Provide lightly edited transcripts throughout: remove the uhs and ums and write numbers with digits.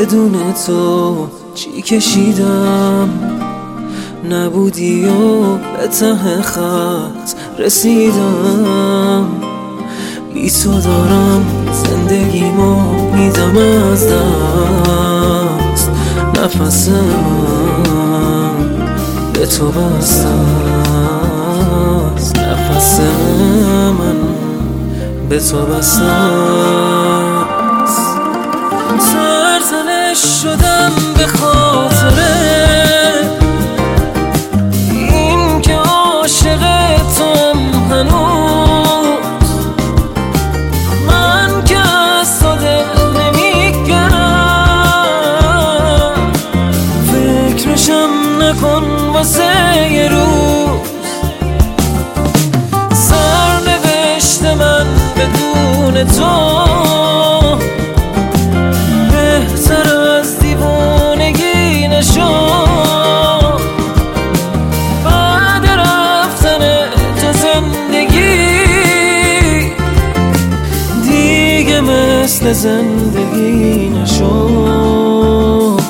بدون تو چی کشیدم، نبودی و به ته خط رسیدم. بی تو دارم زندگیمو میدم از دست، نفسم به تو بسته است، نفس من به تو بسته است. سرزنش شدم به خاطر این که عاشق توام هنوز، من که از تو دل نمیگرم، فکرشم نکن واسه یه روز. سرنوشت من بدون تو بهتر از دیوانگی نشد. بعد رفتن تو زندگی دیگه مثل زندگی نشد.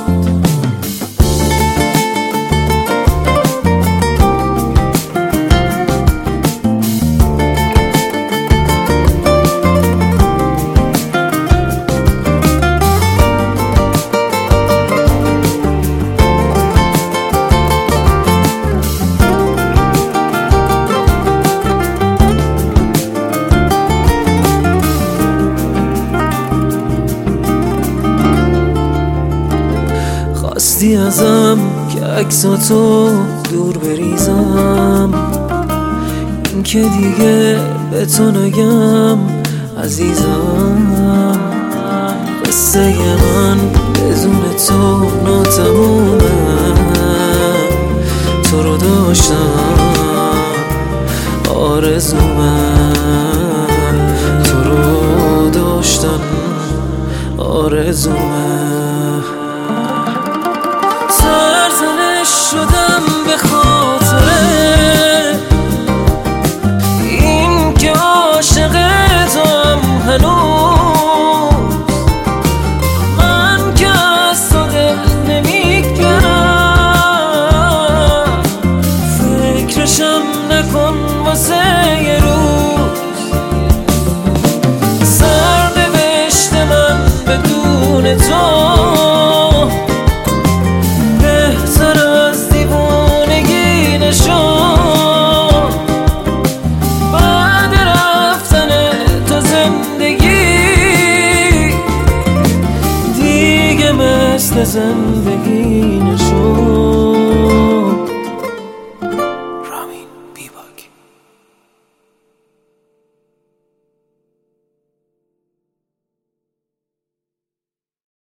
خواستی ازم که عکساتو دور بریزم، این که دیگه به تو نگم عزیزم. قصه من بدون تو ناتمومه، تو رو داشتم آرزومه، تو رو داشتم آرزومه.